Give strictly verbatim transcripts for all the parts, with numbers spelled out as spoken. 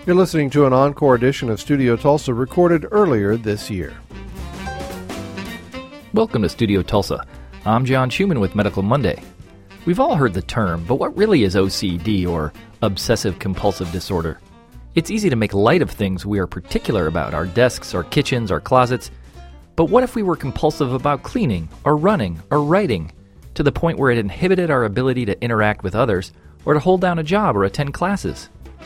You're listening to an encore edition of Studio Tulsa recorded earlier this year. Welcome to Studio Tulsa. I'm John Schumann with Medical Monday. We've all heard the term, but what really is O C D, or obsessive-compulsive disorder? It's easy to make light of things we are particular about, our desks, our kitchens, our closets. But what if we were compulsive about cleaning, or running, or writing, to the point where it inhibited our ability to interact with others, or to hold down a job or attend classes?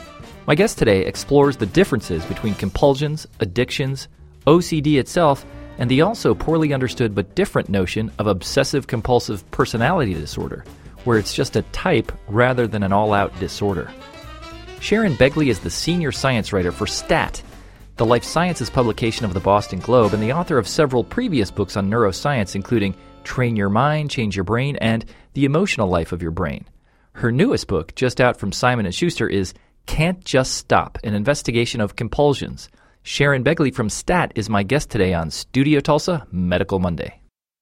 My guest today explores the differences between compulsions, addictions, O C D itself, and the also poorly understood but different notion of obsessive-compulsive personality disorder, where it's just a type rather than an all-out disorder. Sharon Begley is the senior science writer for STAT, the life sciences publication of the Boston Globe, and the author of several previous books on neuroscience, including Train Your Mind, Change Your Brain, and The Emotional Life of Your Brain. Her newest book, just out from Simon and Schuster, is Can't Just Stop, an investigation of compulsions. Sharon Begley from STAT is my guest today on Studio Tulsa Medical Monday.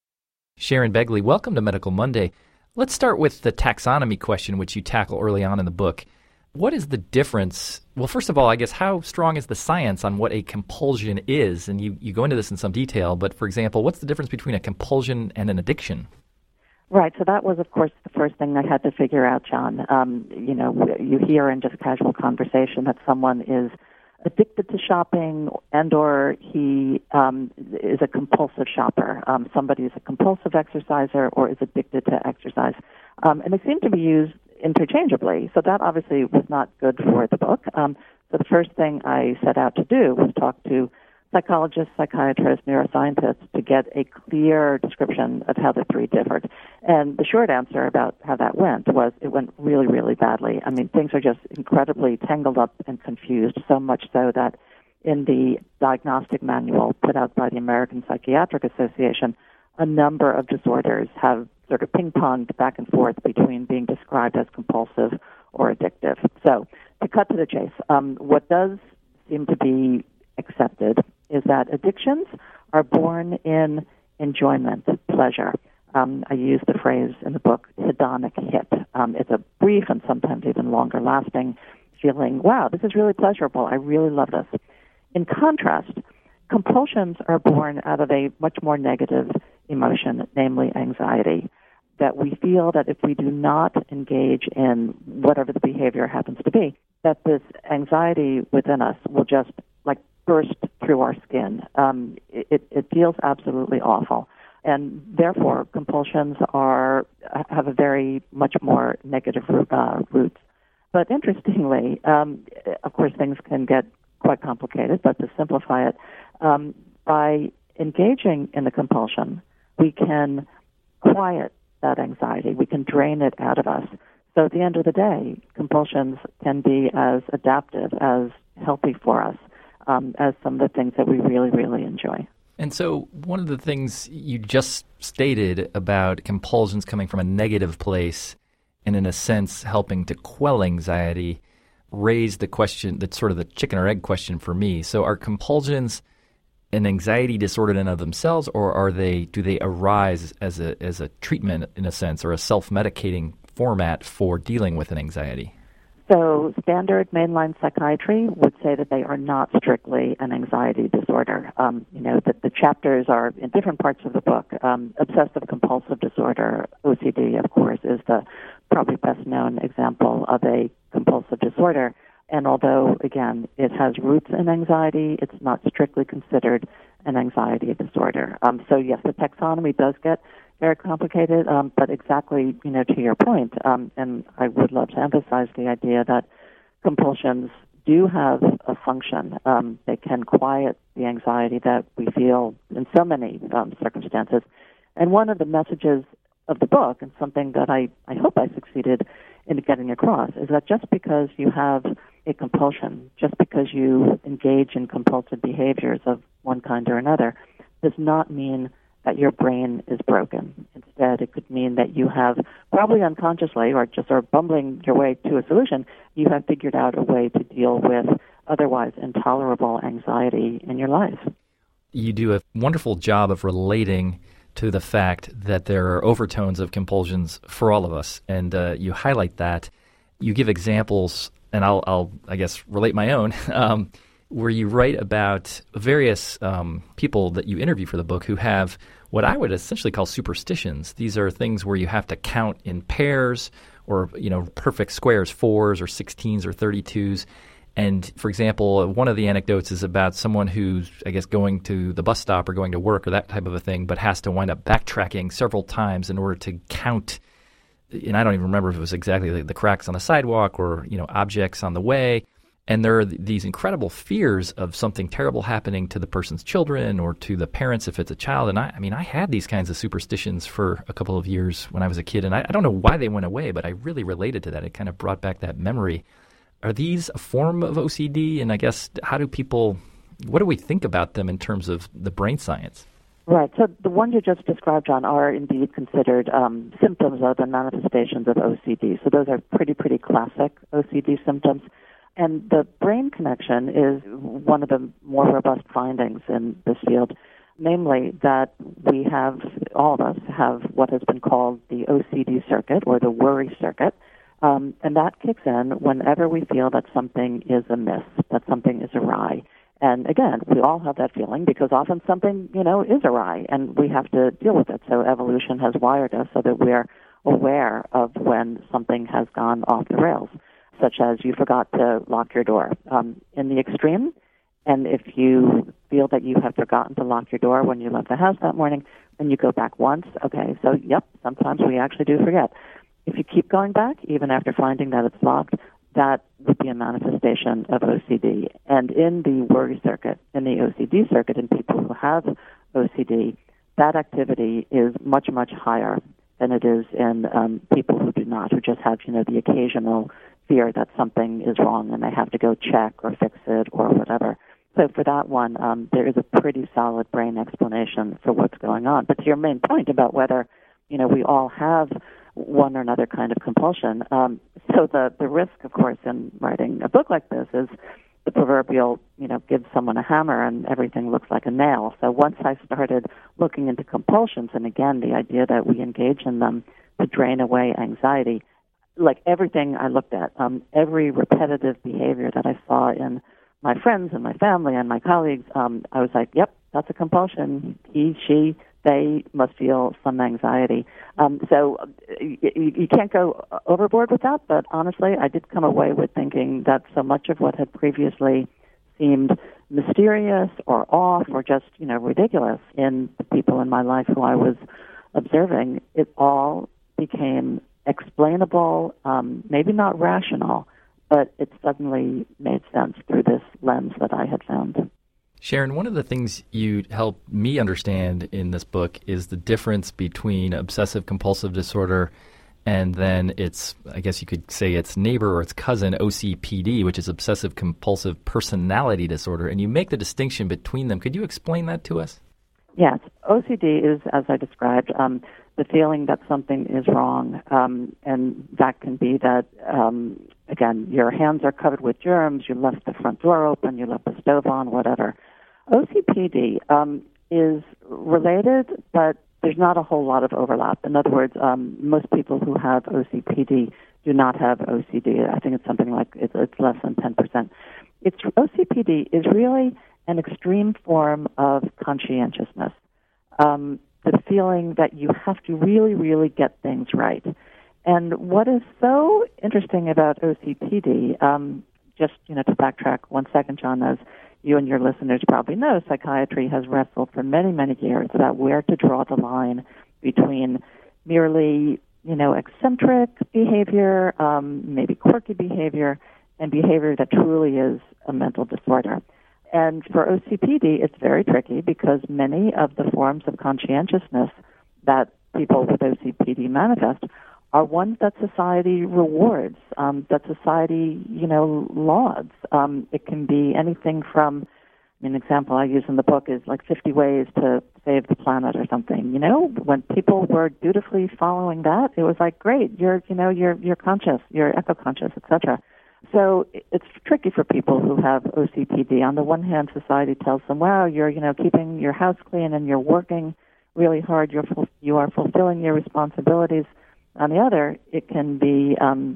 Sharon Begley, welcome to Medical Monday. Let's start with the taxonomy question, which you tackle early on in the book. What is the difference? Well, first of all, I guess, how strong is the science on what a compulsion is? And you, you go into this in some detail, but for example, what's the difference between a compulsion and an addiction? Right, so that was, of course, the first thing I had to figure out, John. Um, you know, you hear in just casual conversation that someone is addicted to shopping and or he um, is a compulsive shopper. Um, somebody is a compulsive exerciser or is addicted to exercise. Um, and they seem to be used interchangeably. So that obviously was not good for the book. Um, so the first thing I set out to do was talk to psychologists, psychiatrists, neuroscientists to get a clear description of how the three differed. And the short answer about how that went was it went really, really badly. I mean, things are just incredibly tangled up and confused, so much so that in the diagnostic manual put out by the American Psychiatric Association, a number of disorders have sort of ping-ponged back and forth between being described as compulsive or addictive. So to cut to the chase, um, what does seem to be accepted is that addictions are born in enjoyment, pleasure. Um, I use the phrase in the book, hedonic hit. Um, it's a brief and sometimes even longer-lasting feeling, wow, this is really pleasurable. I really love this. In contrast, compulsions are born out of a much more negative emotion, namely anxiety, that we feel that if we do not engage in whatever the behavior happens to be, that this anxiety within us will just like burst through our skin. Um, it, it feels absolutely awful. And therefore, compulsions are have a very much more negative uh, roots. But interestingly, um, of course, things can get quite complicated, but to simplify it, um, by engaging in the compulsion, we can quiet that anxiety. We can drain it out of us. So at the end of the day, compulsions can be as adaptive, as healthy for us, um, as some of the things that we really, really enjoy. And so one of the things you just stated about compulsions coming from a negative place and in a sense helping to quell anxiety raised the question, that's sort of the chicken or egg question for me. So are compulsions an anxiety disorder in and of themselves, or are they do they arise as a as a treatment in a sense, or a self-medicating format for dealing with an anxiety? So standard mainline psychiatry would say that they are not strictly an anxiety disorder. Um, you know, that the chapters are in different parts of the book. Um, obsessive-compulsive disorder, O C D, of course, is the probably best-known example of a compulsive disorder. And although, again, it has roots in anxiety, it's not strictly considered an anxiety disorder. Um, so, yes, the taxonomy does get very complicated, um, but exactly, you know, to your point, um, and I would love to emphasize the idea that compulsions do have a function. Um, they can quiet the anxiety that we feel in so many um, circumstances. And one of the messages of the book, and something that I, I hope I succeeded in getting across, is that just because you have a compulsion, just because you engage in compulsive behaviors of one kind or another, does not mean that your brain is broken. Instead, it could mean that you have, probably unconsciously or just sort of bumbling your way to a solution, you have figured out a way to deal with otherwise intolerable anxiety in your life. You do a wonderful job of relating to the fact that there are overtones of compulsions for all of us, and uh, you highlight that. you give examples, and I'll, I'll I guess, relate my own, um, where you write about various um, people that you interview for the book who have what I would essentially call superstitions. These are things where you have to count in pairs or, you know, perfect squares, fours or sixteens or thirty-twos. And, for example, one of the anecdotes is about someone who's, I guess, going to the bus stop or going to work or that type of a thing, but has to wind up backtracking several times in order to count. And I don't even remember if it was exactly the, the cracks on the sidewalk or, you know, objects on the way. And there are th- these incredible fears of something terrible happening to the person's children or to the parents if it's a child. And I, I mean, I had these kinds of superstitions for a couple of years when I was a kid, and I, I don't know why they went away, but I really related to that. It kind of brought back that memory. Are these a form of O C D? And I guess, how do people, what do we think about them in terms of the brain science? Right. So the ones you just described, John, are indeed considered um, symptoms of the manifestations of O C D. So those are pretty, pretty classic O C D symptoms. And the brain connection is one of the more robust findings in this field, namely that we have, all of us have what has been called the O C D circuit or the worry circuit. Um, and that kicks in whenever we feel that something is amiss, that something is awry. And again, we all have that feeling because often something, you know, is awry and we have to deal with it. So evolution has wired us so that we're aware of when something has gone off the rails, such as you forgot to lock your door. Um, in the extreme, and if you feel that you have forgotten to lock your door when you left the house that morning and you go back once, okay, so yep, sometimes we actually do forget. If you keep going back, even after finding that it's locked, that would be a manifestation of O C D. And in the worry circuit, in the O C D circuit, in people who have O C D, that activity is much, much higher than it is in um, people who do not, who just have, you know, the occasional fear that something is wrong and they have to go check or fix it or whatever. So for that one, um, there is a pretty solid brain explanation for what's going on. But to your main point about whether, you know, we all have one or another kind of compulsion. Um, so the, the risk, of course, in writing a book like this is the proverbial, you know, give someone a hammer and everything looks like a nail. So once I started looking into compulsions, and again, the idea that we engage in them to drain away anxiety, like everything I looked at, um, every repetitive behavior that I saw in my friends and my family and my colleagues, um, I was like, yep, that's a compulsion. He, she, they must feel some anxiety. Um, so you, you can't go overboard with that, but honestly, I did come away with thinking that so much of what had previously seemed mysterious or off or just, you know, ridiculous in the people in my life who I was observing, it all became explainable, um, maybe not rational, but it suddenly made sense through this lens that I had found. Sharon, one of the things you help me understand in this book is the difference between obsessive-compulsive disorder and then its, I guess you could say its neighbor or its cousin, O C P D, which is obsessive-compulsive personality disorder. And you make the distinction between them. Could you explain that to us? Yes. O C D is, as I described, um, the feeling that something is wrong. Um, and that can be that, um, again, your hands are covered with germs, you left the front door open, you left the stove on, whatever. O C P D um, is related, but there's not a whole lot of overlap. In other words, um, most people who have O C P D do not have O C D. I think it's something like it's, it's less than ten percent. It's, O C P D is really an extreme form of conscientiousness, um, the feeling that you have to really, really get things right. And what is so interesting about O C P D, um, just you know, to backtrack one second, John, as you and your listeners probably know, psychiatry has wrestled for many, many years about where to draw the line between merely, you know, eccentric behavior, um, maybe quirky behavior, and behavior that truly is a mental disorder. And for O C P D, it's very tricky because many of the forms of conscientiousness that people with O C P D manifest are ones that society rewards, um, that society, you know, lauds. Um, it can be anything from, I mean, an example I use in the book is like fifty ways to save the planet or something. You know, when people were dutifully following that, it was like, great, you're, you know, you're you're conscious, you're eco-conscious, et cetera. So it's tricky for people who have O C P D. On the one hand, society tells them, wow, you're, you know, keeping your house clean and you're working really hard, you're you are fulfilling your responsibilities. On the other, it can be um,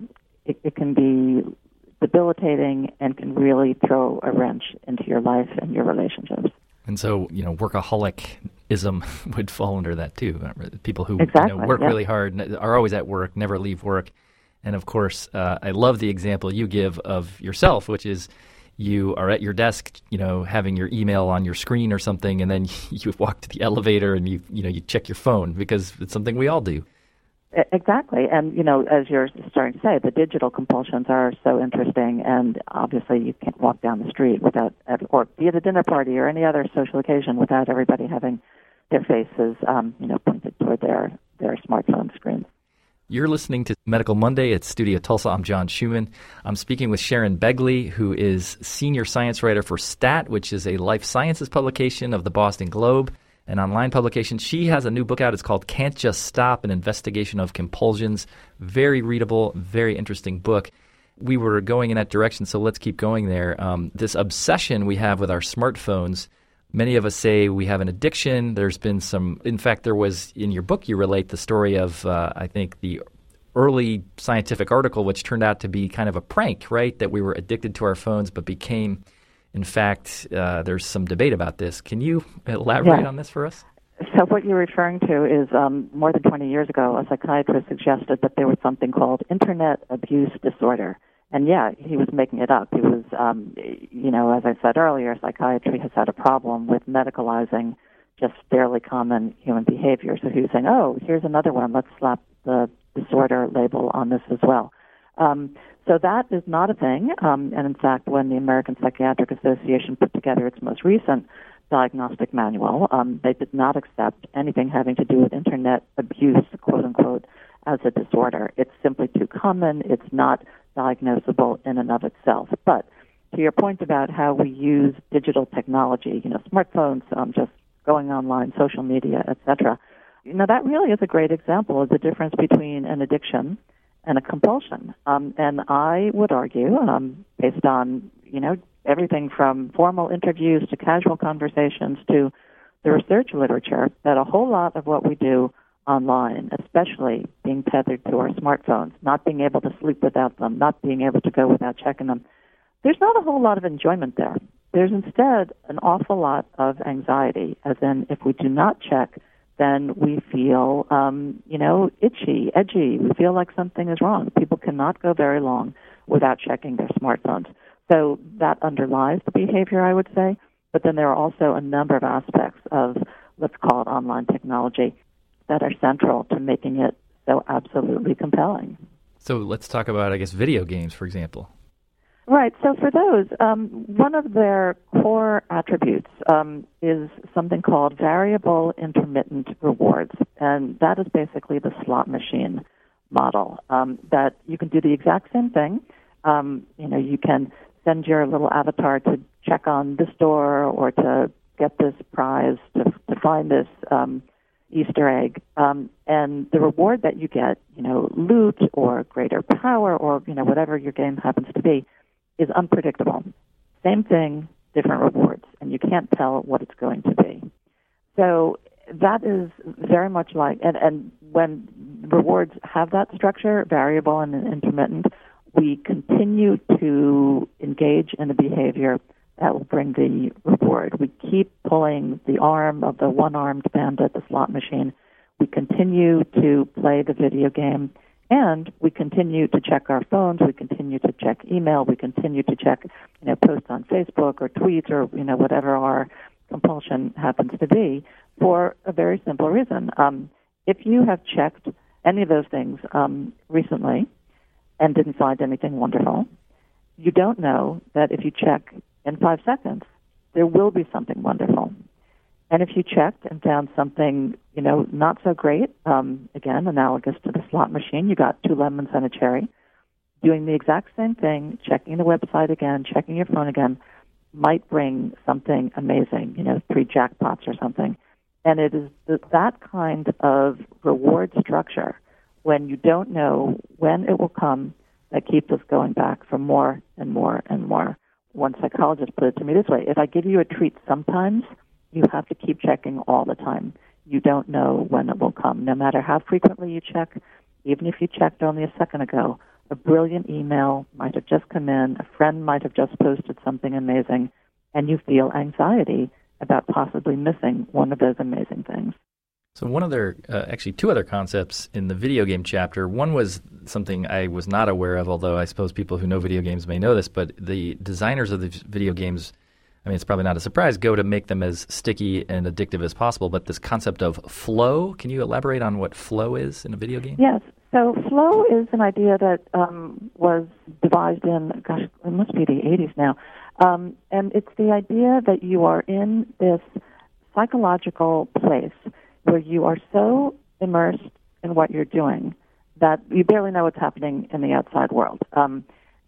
it, it can be debilitating and can really throw a wrench into your life and your relationships. And so, you know, workaholicism would fall under that too. People who exactly, you know, work yeah. really hard, are always at work, never leave work. And of course, uh, I love the example you give of yourself, which is you are at your desk, you know, having your email on your screen or something, and then you walk to the elevator and you, you know, you check your phone because it's something we all do. Exactly. And, you know, as you're starting to say, the digital compulsions are so interesting, and obviously you can't walk down the street without, or be at a dinner party or any other social occasion without everybody having their faces, um, you know, pointed toward their, their smartphone screens. You're listening to Medical Monday at Studio Tulsa. I'm John Schumann. I'm speaking with Sharon Begley, who is senior science writer for STAT, which is a life sciences publication of the Boston Globe, an online publication. She has a new book out. It's called Can't Just Stop, an investigation of compulsions. Very readable, very interesting book. We were going in that direction, so let's keep going there. Um, this obsession we have with our smartphones, many of us say we have an addiction. There's been some, in fact, there was, in your book, you relate the story of, uh, I think, the early scientific article, which turned out to be kind of a prank, right? That we were addicted to our phones, but became, in fact, uh, there's some debate about this. Can you elaborate yes. on this for us? So what you're referring to is um, more than twenty years ago, a psychiatrist suggested that there was something called Internet abuse disorder. And yeah, he was making it up. He was, um, you know, as I said earlier, psychiatry has had a problem with medicalizing just fairly common human behavior. So he was saying, oh, here's another one. Let's slap the disorder label on this as well. Um, so that is not a thing. Um, and in fact, when the American Psychiatric Association put together its most recent diagnostic manual, um, they did not accept anything having to do with Internet abuse, quote unquote, as a disorder. It's simply too common. It's not diagnosable in and of itself. But to your point about how we use digital technology, you know, smartphones, um, just going online, social media, et cetera, you know, that really is a great example of the difference between an addiction and a compulsion. Um, and I would argue, um, based on, you know, everything from formal interviews to casual conversations to the research literature, that a whole lot of what we do online, especially being tethered to our smartphones, not being able to sleep without them, not being able to go without checking them, there's not a whole lot of enjoyment there. There's instead an awful lot of anxiety, as in if we do not check, then we feel, um, you know, itchy, edgy. We feel like something is wrong. People cannot go very long without checking their smartphones. So that underlies the behavior, I would say. But then there are also a number of aspects of, let's call it online technology, that are central to making it so absolutely compelling. So let's talk about, I guess, video games, for example. Right. So for those, um, one of their core attributes um, is something called variable intermittent rewards. And that is basically the slot machine model, um, that you can do the exact same thing. Um, you know, you can send your little avatar to check on this door or to get this prize, to, to find this um, Easter egg. Um, and the reward that you get, you know, loot or greater power or, you know, whatever your game happens to be, is unpredictable. Same thing, different rewards, and you can't tell what it's going to be. So that is very much like, and, and when rewards have that structure, variable and intermittent, we continue to engage in a behavior that will bring the reward. We keep pulling the arm of the one-armed bandit, the slot machine. We continue to play the video game, and we continue to check our phones. We continue to check email. We continue to check, you know, posts on Facebook or tweets or, you know, whatever our compulsion happens to be, for a very simple reason. Um, if you have checked any of those things um, recently and didn't find anything wonderful, you don't know that if you check in five seconds, there will be something wonderful. And if you checked and found something, you know, not so great, um, again, analogous to the slot machine, you got two lemons and a cherry, doing the exact same thing, checking the website again, checking your phone again, might bring something amazing, you know, three jackpots or something. And it is th- that kind of reward structure, when you don't know when it will come, that keeps us going back for more and more and more. One psychologist put it to me this way: if I give you a treat sometimes, you have to keep checking all the time. You don't know when it will come. No matter how frequently you check, even if you checked only a second ago, a brilliant email might have just come in, a friend might have just posted something amazing, and you feel anxiety about possibly missing one of those amazing things. So one other, uh, actually two other concepts in the video game chapter. One was something I was not aware of, although I suppose people who know video games may know this, but the designers of the video games, I mean, it's probably not a surprise, go to make them as sticky and addictive as possible, but this concept of flow, can you elaborate on what flow is in a video game? Yes. So flow is an idea that um, was devised in, gosh, it must be the eighties now, um, and it's the idea that you are in this psychological place where you are so immersed in what you're doing that you barely know what's happening in the outside world. Um,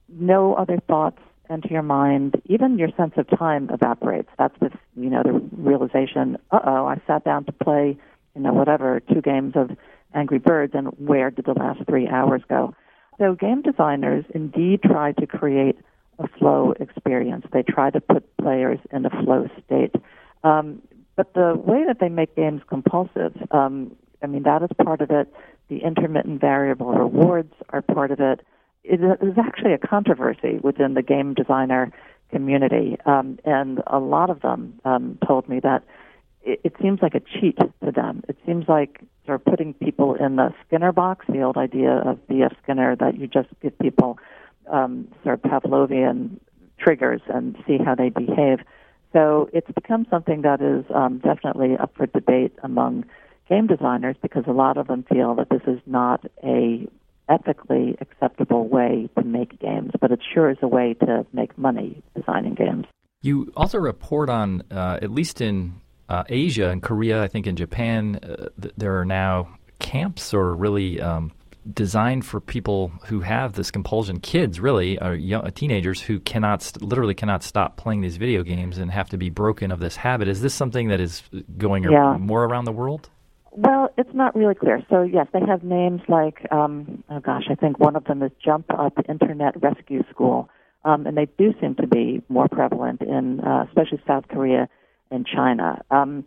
no other thoughts enter your mind. Even your sense of time evaporates. That's the, you know, the realization, uh-oh, I sat down to play, you know, whatever, two games of Angry Birds, and where did the last three hours go? So game designers indeed try to create a flow experience. They try to put players in a flow state. Um, But the way that they make games compulsive, um, I mean, that is part of it. The intermittent variable rewards are part of it. It is actually a controversy within the game designer community, um, and a lot of them um, told me that it, it seems like a cheat to them. It seems like sort of putting people in the Skinner box, the old idea of B F Skinner, that you just give people um, sort of Pavlovian triggers and see how they behave. So it's become something that is um, definitely up for debate among game designers, because a lot of them feel that this is not a ethically acceptable way to make games, but it sure is a way to make money designing games. You also report on, uh, at least in uh, Asia and Korea, I think in Japan, uh, th- there are now camps or really um, designed for people who have this compulsion, kids really, or young, uh, teenagers who cannot, st- literally cannot stop playing these video games and have to be broken of this habit. Is this something that is going yeah. ar- more around the world? Well, it's not really clear. So, yes, they have names like, um, oh gosh, I think one of them is Jump Up Internet Rescue School, um, and they do seem to be more prevalent in uh, especially South Korea and China. Um,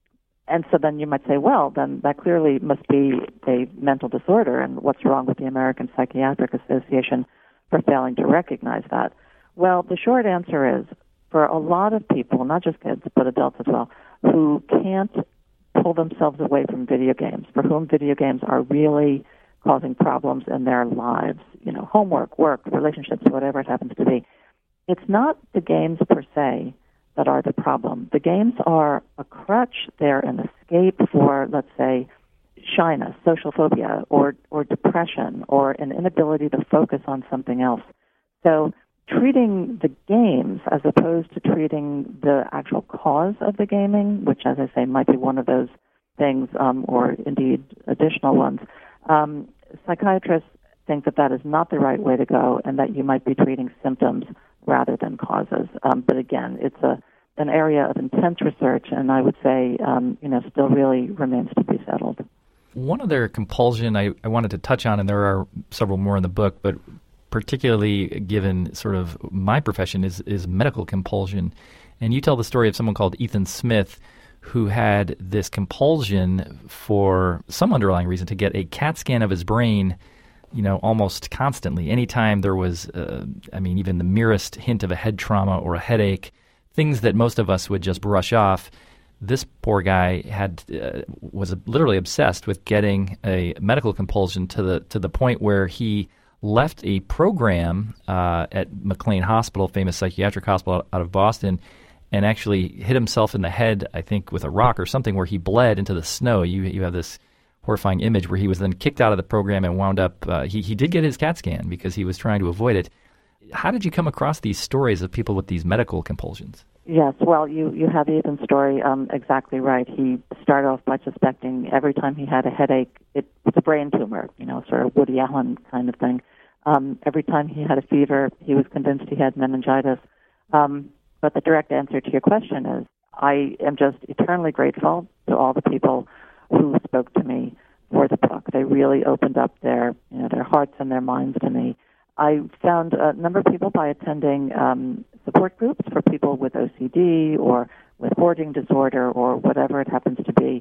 and so then you might say, well, then that clearly must be a mental disorder, and what's wrong with the American Psychiatric Association for failing to recognize that? Well, the short answer is, for a lot of people, not just kids, but adults as well, who can't pull themselves away from video games, for whom video games are really causing problems in their lives, you know, homework, work, relationships, whatever it happens to be. It's not the games per se that are the problem. The games are a crutch. They're an escape for, let's say, shyness, social phobia, or, or depression, or an inability to focus on something else. So treating the games as opposed to treating the actual cause of the gaming, which, as I say, might be one of those things, um, or indeed additional ones, um, psychiatrists think that that is not the right way to go, and that you might be treating symptoms rather than causes. Um, but again, it's a an area of intense research, and I would say, um, you know, still really remains to be settled. One other compulsion I, I wanted to touch on, and there are several more in the book, but particularly given sort of my profession, is, is medical compulsion. And you tell the story of someone called Ethan Smith who had this compulsion for some underlying reason to get a CAT scan of his brain, you know, almost constantly. Anytime there was, uh, I mean, even the merest hint of a head trauma or a headache, things that most of us would just brush off, this poor guy had uh, was literally obsessed with getting a medical compulsion to the to the point where he left a program uh, at McLean Hospital, famous psychiatric hospital out of Boston, and actually hit himself in the head, I think, with a rock or something, where he bled into the snow. You you have this horrifying image where he was then kicked out of the program and wound up, uh, he, he did get his CAT scan because he was trying to avoid it. How did you come across these stories of people with these medical compulsions? Yes, well, you, you have Ethan's story um, exactly right. He started off by suspecting every time he had a headache, it was a brain tumor, you know, sort of Woody Allen kind of thing. Um, every time he had a fever, he was convinced he had meningitis. Um, but the direct answer to your question is, I am just eternally grateful to all the people who spoke to me for the book. They really opened up their, you know, their hearts and their minds to me. I found a number of people by attending um, support groups for people with O C D or with hoarding disorder or whatever it happens to be.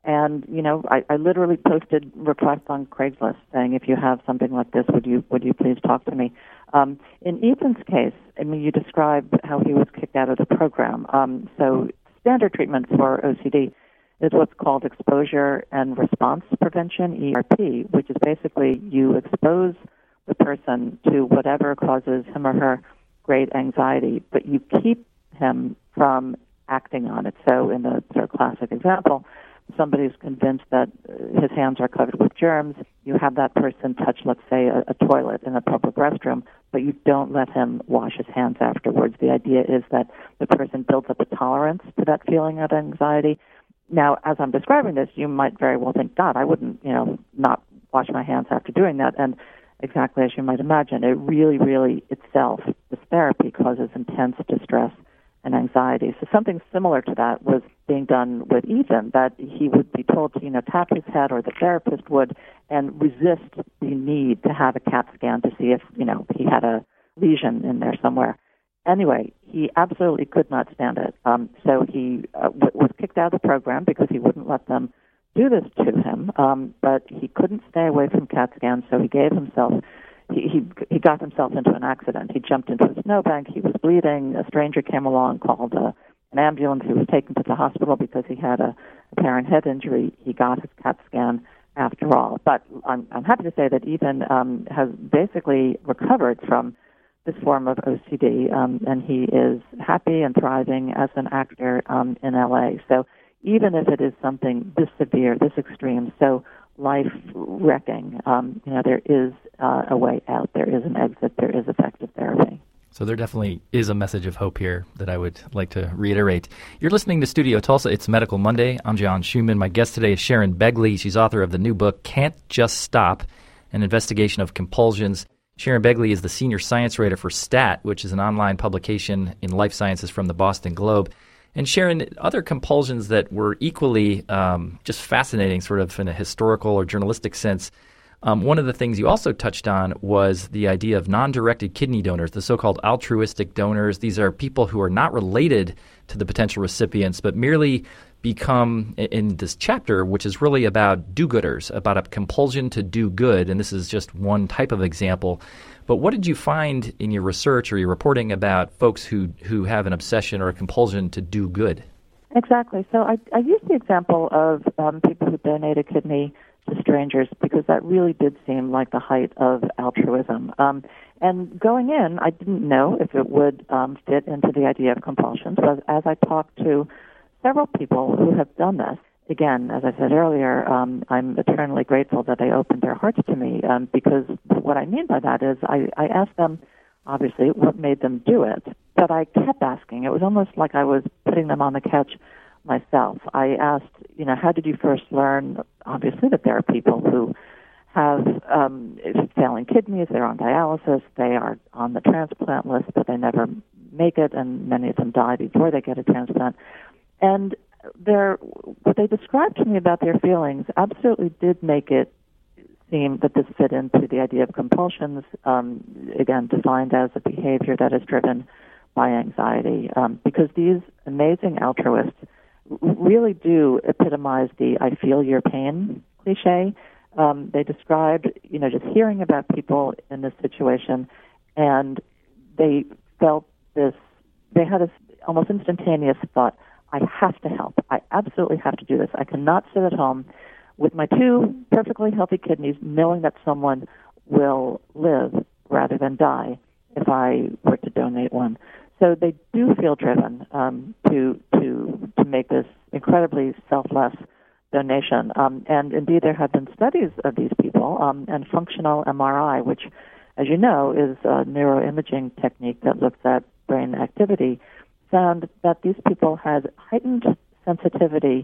and, you know, I, I literally posted requests on Craigslist saying, if you have something like this, would you would you please talk to me? Um, in Ethan's case, I mean, you described how he was kicked out of the program. Um, so standard treatment for O C D is what's called exposure and response prevention, E R P, which is basically you expose the person to whatever causes him or her great anxiety, but you keep him from acting on it. So in the sort of classic example, somebody's convinced that his hands are covered with germs, you have that person touch, let's say, a, a toilet in a public restroom, but you don't let him wash his hands afterwards. The idea is that the person builds up a tolerance to that feeling of anxiety. Now, as I'm describing this, you might very well think, God, I wouldn't, you know, not wash my hands after doing that. And exactly as you might imagine, it really, really itself, this therapy causes intense distress and anxiety. So something similar to that was being done with Ethan, that he would be told to, you know, tap his head, or the therapist would, and resist the need to have a CAT scan to see if, you know, he had a lesion in there somewhere. Anyway, he absolutely could not stand it. Um, so he uh, w- was kicked out of the program because he wouldn't let them do this to him. Um, but he couldn't stay away from CAT scans, so he gave himself, he, he he got himself into an accident. He jumped into a snowbank. He was bleeding. A stranger came along, called a, an ambulance. He was taken to the hospital because he had a apparent head injury. He got his CAT scan after all. But I'm, I'm happy to say that Ethan um, has basically recovered from this form of O C D, um, and he is happy and thriving as an actor um, in L A. So even if it is something this severe, this extreme, so life-wrecking, um, you know, there is uh, a way out. There is an exit. There is effective therapy. So there definitely is a message of hope here that I would like to reiterate. You're listening to Studio Tulsa. It's Medical Monday. I'm John Schumann. My guest today is Sharon Begley. She's author of the new book, Can't Just Stop, An Investigation of Compulsions. Sharon Begley is the senior science writer for STAT, which is an online publication in life sciences from the Boston Globe. And Sharon, other compulsions that were equally um, just fascinating, sort of in a historical or journalistic sense, um, one of the things you also touched on was the idea of non-directed kidney donors, the so-called altruistic donors. These are people who are not related to the potential recipients, but merely become, in this chapter, which is really about do-gooders, about a compulsion to do good, and this is just one type of example. But what did you find in your research or your reporting about folks who, who have an obsession or a compulsion to do good? Exactly. So I, I used the example of um, people who donate a kidney to strangers because that really did seem like the height of altruism. Um, and going in, I didn't know if it would um, fit into the idea of compulsion. So as I talked to several people who have done this, again, as I said earlier, um, I'm eternally grateful that they opened their hearts to me um, because what I mean by that is I, I asked them, obviously, what made them do it, but I kept asking. It was almost like I was putting them on the couch myself. I asked, you know, how did you first learn, obviously, that there are people who have um, failing kidneys, they're on dialysis, they are on the transplant list, but they never make it, and many of them die before they get a transplant. And their, what they described to me about their feelings absolutely did make it seem that this fit into the idea of compulsions, um, again, defined as a behavior that is driven by anxiety, um, because these amazing altruists really do epitomize the I feel your pain cliche. Um, they described, you know, just hearing about people in this situation, and they felt this, they had this almost instantaneous thought, I have to help. I absolutely have to do this. I cannot sit at home with my two perfectly healthy kidneys knowing that someone will live rather than die if I were to donate one. So they do feel driven um, to to to make this incredibly selfless donation. Um, and indeed, there have been studies of these people, um, and functional M R I, which, as you know, is a neuroimaging technique that looks at brain activity, found that these people had heightened sensitivity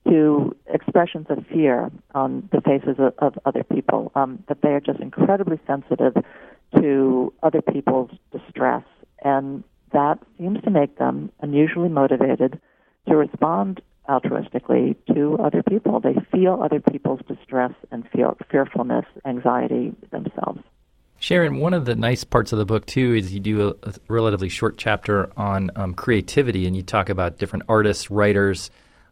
to expressions of fear on the faces of, of other people, um, that they are just incredibly sensitive to other people's distress. And that seems to make them unusually motivated to respond altruistically to other people. They feel other people's distress and feel fearfulness, anxiety themselves. Sharon, one of the nice parts of the book, too, is you do a, a relatively short chapter on um, creativity, and you talk about different artists, writers,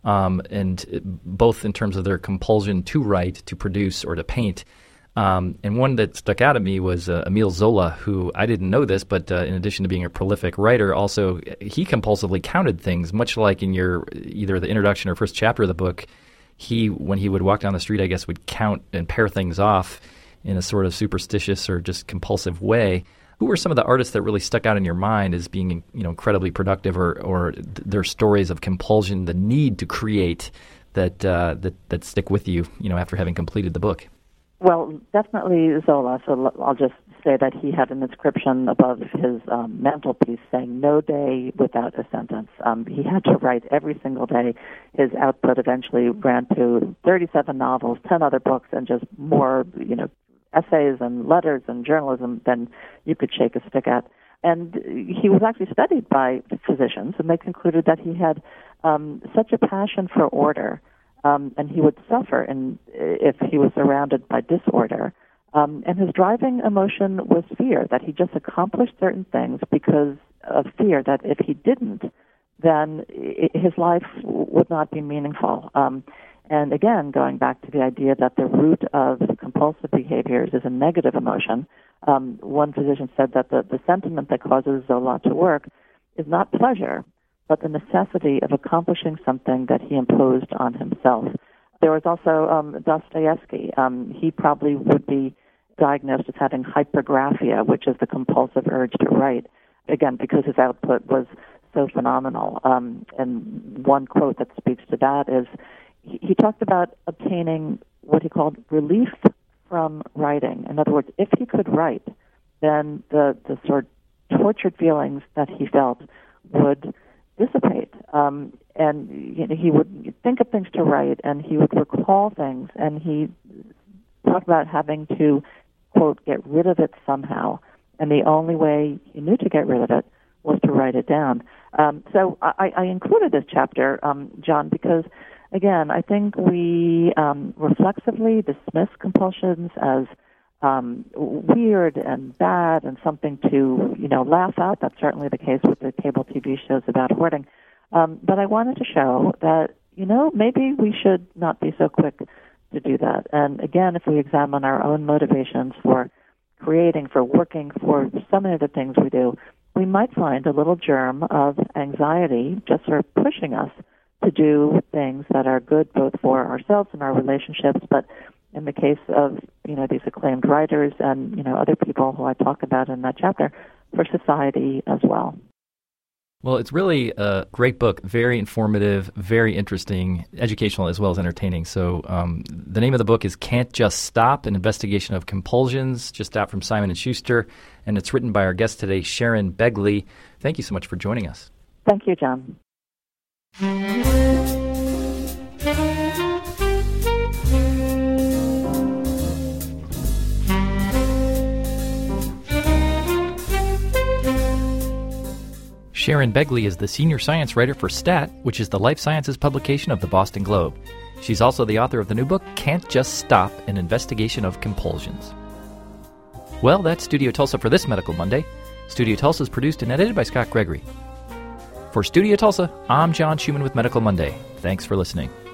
um, and it, both in terms of their compulsion to write, to produce, or to paint. Um, and one that stuck out at me was uh, Emile Zola, who I didn't know this, but uh, in addition to being a prolific writer, also he compulsively counted things, much like in your either the introduction or first chapter of the book. He, when he would walk down the street, I guess, would count and pair things off in a sort of superstitious or just compulsive way. Who were some of the artists that really stuck out in your mind as being, you know, incredibly productive, or, or their stories of compulsion, the need to create that uh, that that stick with you, you know, after having completed the book? Well, definitely Zola. So I'll just say that he had an inscription above his um, mantelpiece saying, "No day without a sentence." Um, he had to write every single day. His output eventually ran to thirty-seven novels, ten other books, and just more, you know, essays and letters and journalism than you could shake a stick at. And he was actually studied by physicians, and they concluded that he had um, such a passion for order. Um, and he would suffer in, if he was surrounded by disorder. Um, and his driving emotion was fear, that he just accomplished certain things because of fear that if he didn't, then I- his life would not be meaningful. Um, and again, going back to the idea that the root of compulsive behaviors is a negative emotion, um, one physician said that the, the sentiment that causes Zola to work is not pleasure, but the necessity of accomplishing something that he imposed on himself. There was also um, Dostoevsky. Um, he probably would be diagnosed as having hypergraphia, which is the compulsive urge to write, again, because his output was so phenomenal. Um, and one quote that speaks to that is, he, he talked about obtaining what he called relief from writing. In other words, if he could write, then the, the sort of tortured feelings that he felt would dissipate, um, and you know, he would think of things to write, and he would recall things, and he talked about having to, quote, get rid of it somehow, and the only way he knew to get rid of it was to write it down. Um, so I, I included this chapter, um, John, because, again, I think we um, reflexively dismiss compulsions as Um, weird and bad and something to, you know, laugh at. That's certainly the case with the cable T V shows about hoarding. Um, but I wanted to show that, you know, maybe we should not be so quick to do that. And again, if we examine our own motivations for creating, for working, for so many of the things we do, we might find a little germ of anxiety just sort of pushing us to do things that are good both for ourselves and our relationships, but in the case of, you know, these acclaimed writers and, you know, other people who I talk about in that chapter, for society as well. Well, it's really a great book, very informative, very interesting, educational as well as entertaining. So um, the name of the book is Can't Just Stop, An Investigation of Compulsions, just out from Simon and Schuster, and it's written by our guest today, Sharon Begley. Thank you so much for joining us. Thank you, John. Sharon Begley is the senior science writer for STAT, which is the life sciences publication of the Boston Globe. She's also the author of the new book, Can't Just Stop, An Investigation of Compulsions. Well, that's Studio Tulsa for this Medical Monday. Studio Tulsa is produced and edited by Scott Gregory. For Studio Tulsa, I'm John Schumann with Medical Monday. Thanks for listening.